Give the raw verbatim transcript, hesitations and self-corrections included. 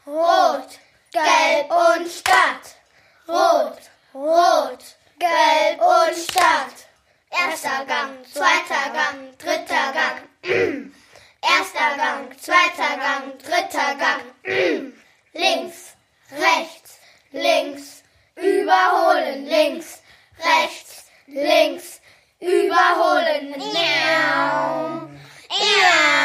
rot, gelb und Start. Rot, rot, gelb und Start. Erster Gang, zweiter Gang, dritter Gang. Erster Gang, zweiter Gang, dritter Gang. Links, rechts, links, überholen, links, rechts, links, überholen. Miau, miau.